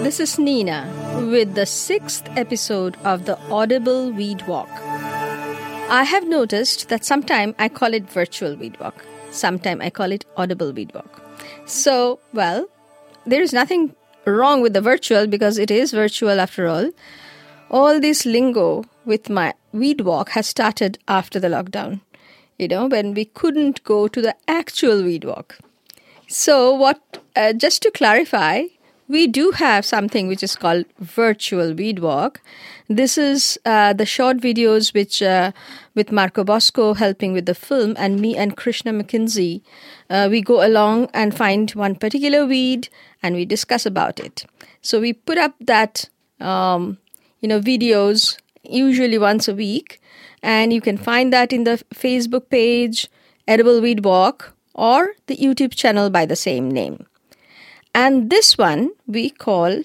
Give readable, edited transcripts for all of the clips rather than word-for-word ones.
This is Nina with the 6th episode of the Audible Weed Walk. I have noticed that sometimes I call it virtual weed walk. Sometimes I call it audible weed walk. So, well, there is nothing wrong with the virtual because it is virtual after all. All this lingo with my weed walk has started after the lockdown, when we couldn't go to the actual weed walk. So just to clarify, we do have something which is called virtual weed walk. This is the short videos which with Marco Bosco helping with the film, and me and Krishna McKinsey, we go along and find one particular weed and we discuss about it. So we put up that videos usually once a week, and you can find that in the Facebook page Edible Weed Walk or the YouTube channel by the same name. And this one we call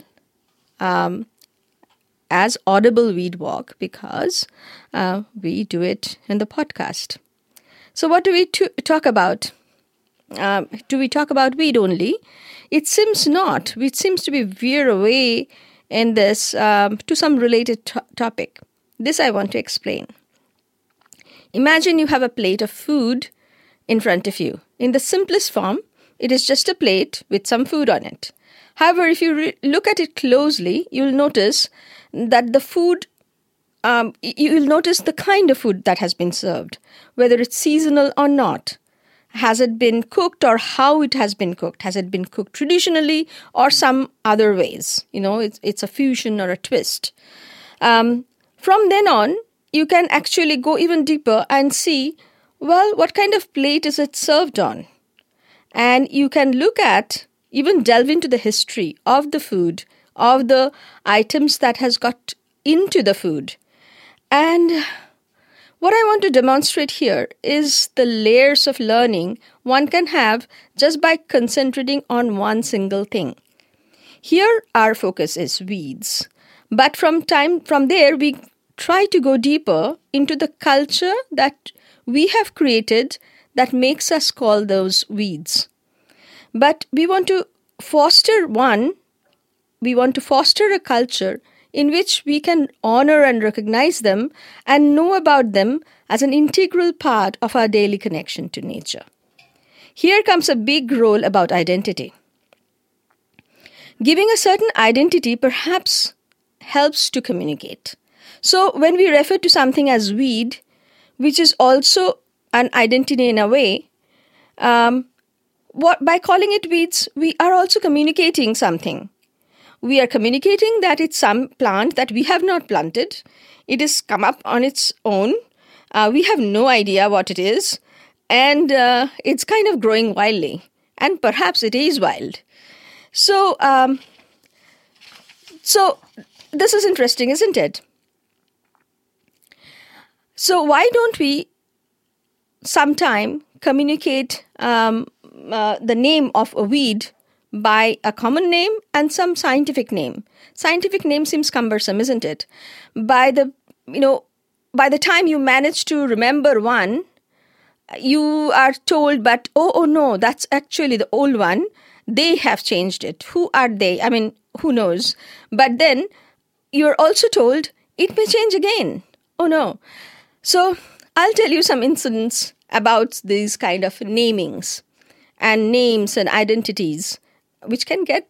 as Audible Weed Walk because we do it in the podcast. So what do we talk about? Do we talk about weed only? It seems not. It seems to be veer away in this to some related topic. This I want to explain. Imagine you have a plate of food in front of you. In the simplest form, it is just a plate with some food on it. However, if you look at it closely, you'll notice that the food, you'll notice the kind of food that has been served, whether it's seasonal or not. Has it been cooked or how it has been cooked? Has it been cooked traditionally or some other ways? It's a fusion or a twist. From then on, you can actually go even deeper and see, what kind of plate is it served on? And you can look at, even delve into the history of the food, of the items that has got into the food. And what I want to demonstrate here is the layers of learning one can have just by concentrating on one single thing. Here our focus is weeds. But from there we try to go deeper into the culture that we have created that makes us call those weeds. But we want to foster a culture in which we can honor and recognize them and know about them as an integral part of our daily connection to nature. Here comes a big role about identity. Giving a certain identity perhaps helps to communicate. So when we refer to something as weed, which is also an identity in a way, by calling it weeds, we are also communicating something. We are communicating that it's some plant that we have not planted. It has come up on its own. We have no idea what it is. And it's kind of growing wildly. And perhaps it is wild. So this is interesting, isn't it? So why don't we sometime communicate the name of a weed by a common name and some scientific name? Scientific name seems cumbersome, isn't it? By the time you manage to remember one, you are told, but oh no, that's actually the old one. They have changed it. Who are they? I mean, who knows? But then you're also told it may change again. Oh no. So I'll tell you some incidents about these kind of namings and names and identities, which can get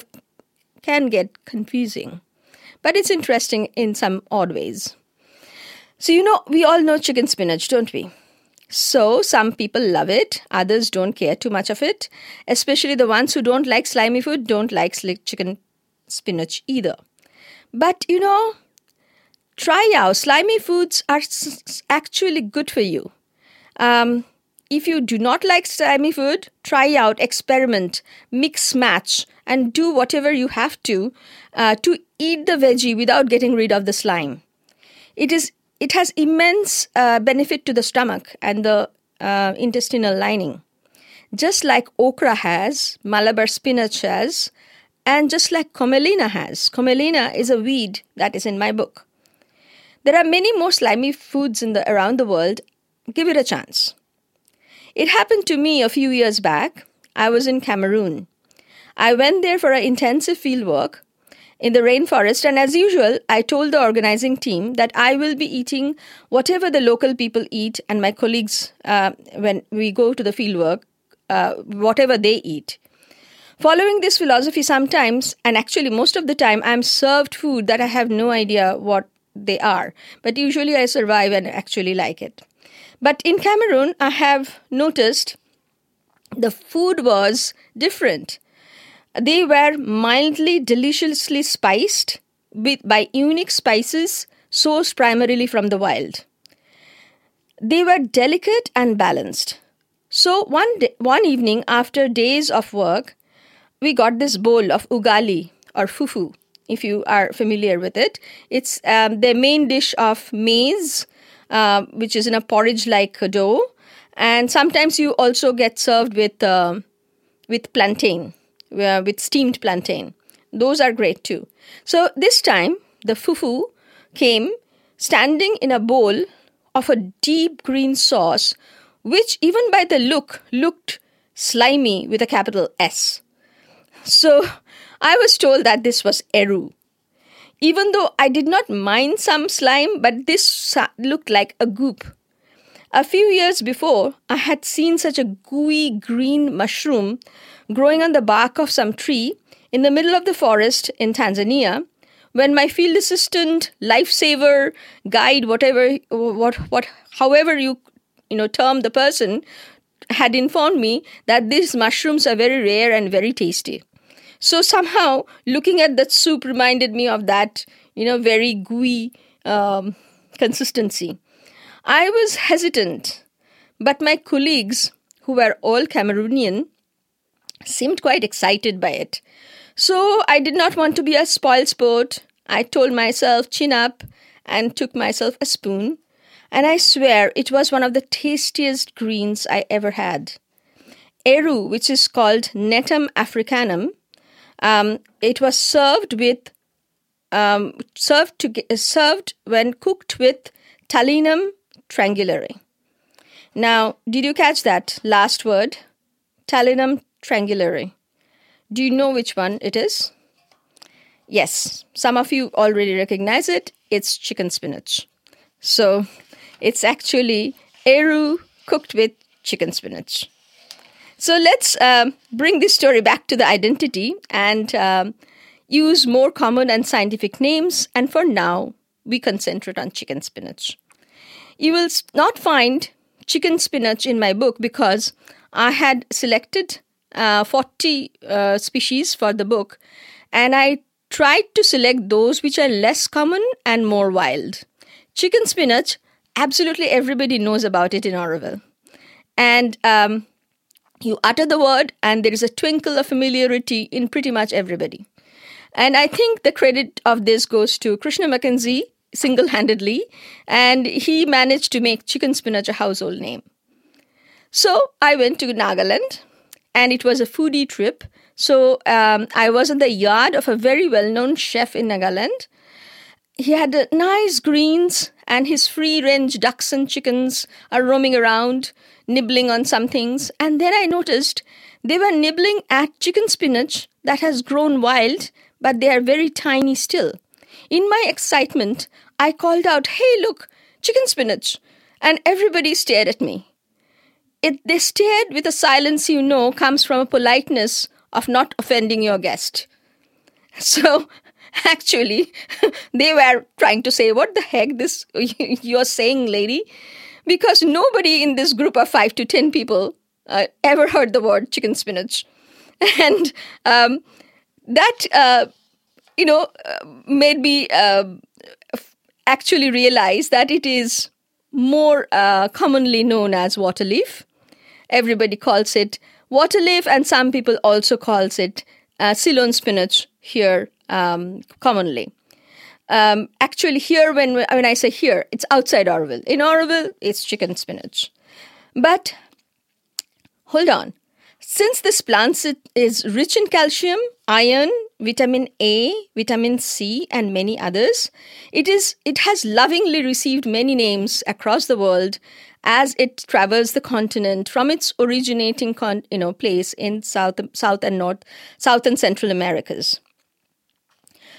confusing. But it's interesting in some odd ways. So, we all know chicken spinach, don't we? So some people love it, others don't care too much of it. Especially the ones who don't like slimy food don't like chicken spinach either. But, try out. Slimy foods are actually good for you. If you do not like slimy food, try out, experiment, mix, match, and do whatever you have to eat the veggie without getting rid of the slime. It has immense benefit to the stomach and the intestinal lining. Just like okra has, Malabar spinach has, and just like Commelina has. Commelina is a weed that is in my book. There are many more slimy foods around the world. Give it a chance. It happened to me a few years back. I was in Cameroon. I went there for an intensive field work. in the rainforest. And as usual, I told the organizing team that I will be eating whatever the local people eat and my colleagues, when we go to the fieldwork, whatever they eat. Following this philosophy sometimes, and actually most of the time, I'm served food that I have no idea what they are. But usually I survive and actually like it. But in Cameroon, I have noticed the food was different. They were mildly, deliciously spiced by unique spices sourced primarily from the wild. They were delicate and balanced. So one evening after days of work, we got this bowl of ugali or fufu, if you are familiar with it. It's the main dish of maize, which is in a porridge-like dough. And sometimes you also get served with plantain, with steamed plantain. Those are great too. So this time, the fufu came standing in a bowl of a deep green sauce, which even by the looked slimy with a capital S. So I was told that this was eru. Even though I did not mind some slime, but this looked like a goop. A few years before, I had seen such a gooey green mushroom growing on the bark of some tree in the middle of the forest in Tanzania, when my field assistant, lifesaver, guide, however you term the person, had informed me that these mushrooms are very rare and very tasty. So somehow, looking at that soup reminded me of that, very gooey consistency. I was hesitant, but my colleagues, who were all Cameroonian, seemed quite excited by it. So I did not want to be a spoilsport. I told myself, chin up, and took myself a spoon. And I swear it was one of the tastiest greens I ever had. Eru, which is called Netum africanum, it was served when cooked with Talinum triangulare. Now, did you catch that last word? Talinum triangulare. Do you know which one it is? Yes, some of you already recognize it. It's chicken spinach. So, it's actually eru cooked with chicken spinach. So let's bring this story back to the identity and use more common and scientific names. And for now, we concentrate on chicken spinach. You will not find chicken spinach in my book because I had selected 40 species for the book, and I tried to select those which are less common and more wild. Chicken spinach, absolutely everybody knows about it in Oroville. And you utter the word and there is a twinkle of familiarity in pretty much everybody. And I think the credit of this goes to Krishna Mackenzie single-handedly, and he managed to make chicken spinach a household name. So I went to Nagaland, and it was a foodie trip. So I was in the yard of a very well-known chef in Nagaland. He had nice greens, and his free-range ducks and chickens are roaming around, nibbling on some things. And then I noticed they were nibbling at chicken spinach that has grown wild, but they are very tiny still. In my excitement, I called out, "Hey, look, chicken spinach!" And everybody stared at me. They stared with a silence comes from a politeness of not offending your guest. So, actually, they were trying to say, "What the heck this you're saying, lady?" Because nobody in this group of 5 to 10 people ever heard the word chicken spinach. And that made me actually realize that it is more commonly known as water leaf. Everybody calls it water leaf, and some people also calls it Ceylon spinach here commonly. Actually, here, when I say here, it's outside Oroville. In Oroville, it's chicken spinach. But hold on. Since this plant is rich in calcium, iron, vitamin A, vitamin C, and many others, it has lovingly received many names across the world as it travels the continent from its originating place in South and Central Americas.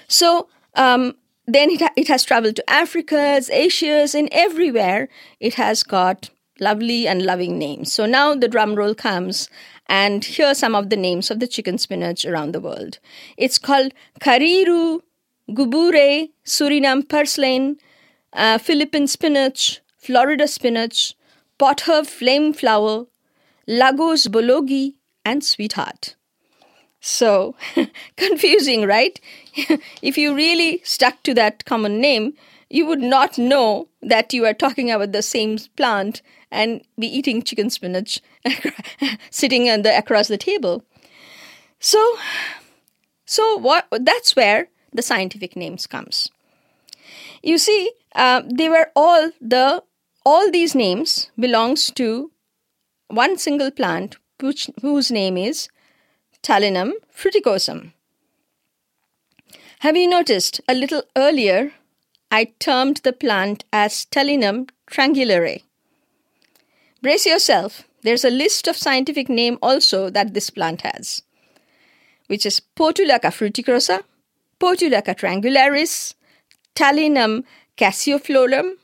So then it has traveled to Africas, Asias, and everywhere it has got lovely and loving names. So now the drum roll comes, and here are some of the names of the chicken spinach around the world. It's called Kariru, Gubure, Suriname purslane, Philippine spinach, Florida spinach, Potherb flame flower, Lagos bologi, and sweetheart. So, confusing, right? If you really stuck to that common name, you would not know that you are talking about the same plant and be eating chicken spinach sitting across the table. So that's where the scientific names comes. You see, they were all these names belongs to one single plant whose name is Talinum fruticosum. Have you noticed a little earlier I termed the plant as Talinum triangulare? Brace yourself, there's a list of scientific name also that this plant has, which is Portulaca fruticosa, Portulaca triangularis, Talinum cassifolium,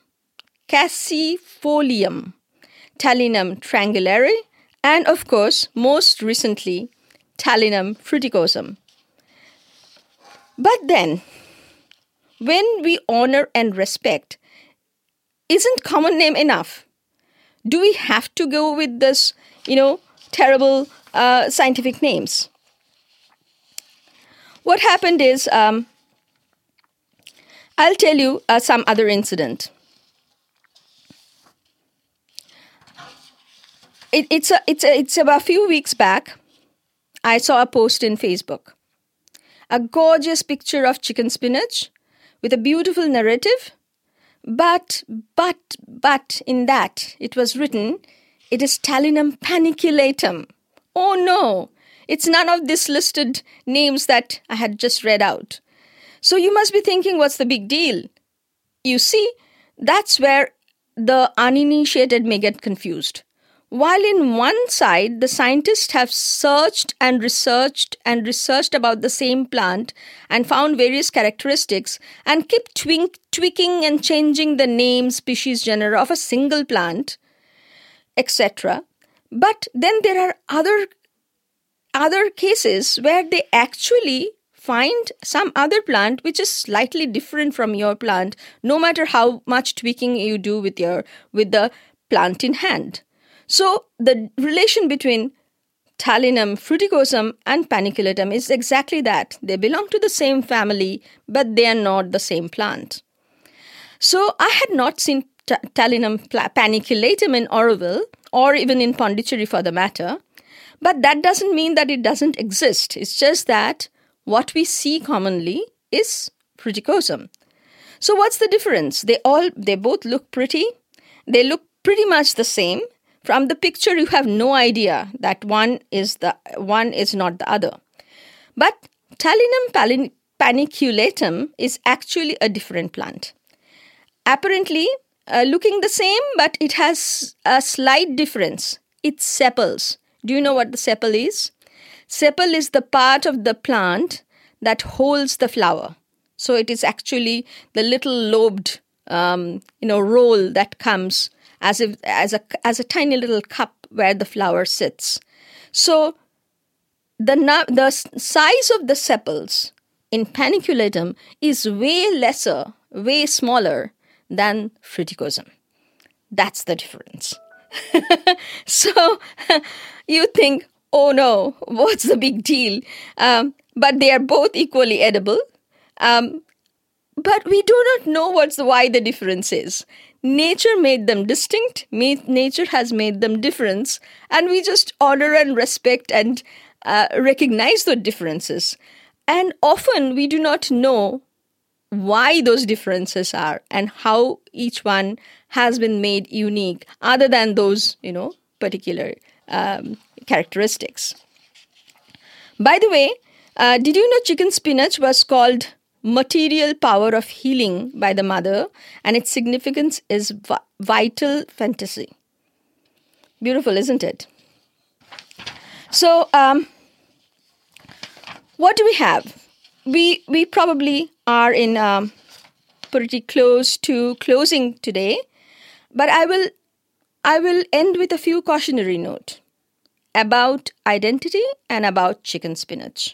Talinum triangulare, and of course, most recently, Talinum fruticosum. But then, when we honor and respect, isn't common name enough? Do we have to go with this, terrible scientific names? What happened is, I'll tell you some other incident. It's about a few weeks back. I saw a post in Facebook. A gorgeous picture of chicken spinach with a beautiful narrative. But in that it was written, it is Talinum paniculatum. Oh no, it's none of these listed names that I had just read out. So you must be thinking, what's the big deal? You see, that's where the uninitiated may get confused. While in one side, the scientists have searched and researched about the same plant and found various characteristics and keep tweaking and changing the name, species, genera of a single plant, etc. But then there are other cases where they actually find some other plant which is slightly different from your plant, no matter how much tweaking you do with the plant in hand. So the relation between Talinum fruticosum and paniculatum is exactly that. They belong to the same family, but they are not the same plant. So I had not seen Talinum paniculatum in Oroville, or even in Pondicherry for the matter. But that doesn't mean that it doesn't exist. It's just that what we see commonly is fruticosum. So what's the difference? They both look pretty. They look pretty much the same. From the picture, you have no idea that one is not the other. But Talinum paniculatum is actually a different plant. Apparently, looking the same, but it has a slight difference. It's sepals. Do you know what the sepal is? Sepal is the part of the plant that holds the flower. So it is actually the little lobed, roll that comes as a tiny little cup where the flower sits. So the size of the sepals in paniculatum is way smaller than fruticosum. That's the difference. So you think, oh no, what's the big deal? But they are both equally edible. But we do not know why the difference is. Nature made them distinct. Nature has made them different. And we just honor and respect and recognize those differences. And often we do not know why those differences are and how each one has been made unique other than those, particular characteristics. By the way, did you know chicken spinach was called material power of healing by the mother, and its significance is vital fantasy. Beautiful, isn't it? So, what do we have? we probably are in pretty close to closing today, but I will end with a few cautionary note about identity and about chicken spinach.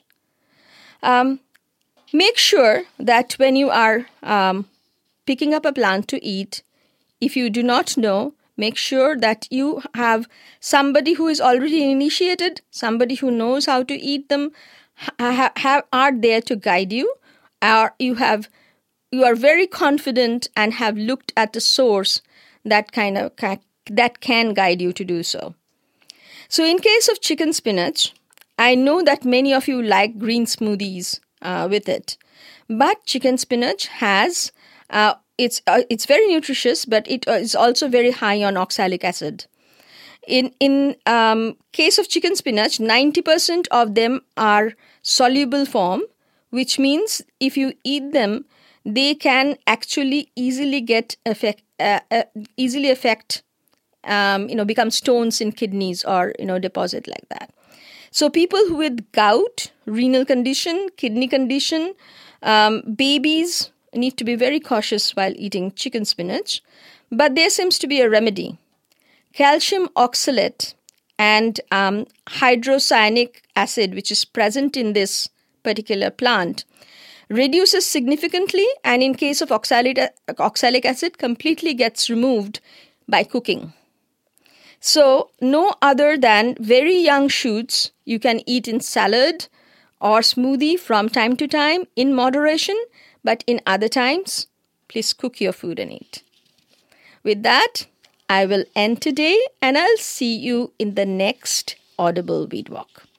Make sure that when you are picking up a plant to eat, if you do not know, make sure that you have somebody who is already initiated, somebody who knows how to eat them, are there to guide you, or you are very confident and have looked at the source that can guide you to do so. So in case of chicken spinach, I know that many of you like green smoothies with it, but chicken spinach has it's very nutritious, but it is also very high on oxalic acid. In case of chicken spinach, 90% of them are soluble form, which means if you eat them, they can actually easily become stones in kidneys or deposit like that. So people with gout, renal condition, kidney condition, babies need to be very cautious while eating chicken spinach. But there seems to be a remedy. Calcium oxalate and hydrocyanic acid, which is present in this particular plant, reduces significantly, and in case of oxalic acid, completely gets removed by cooking. So no other than very young shoots you can eat in salad or smoothie from time to time in moderation, but in other times, please cook your food and eat. With that, I will end today, and I'll see you in the next Audible Weed Walk.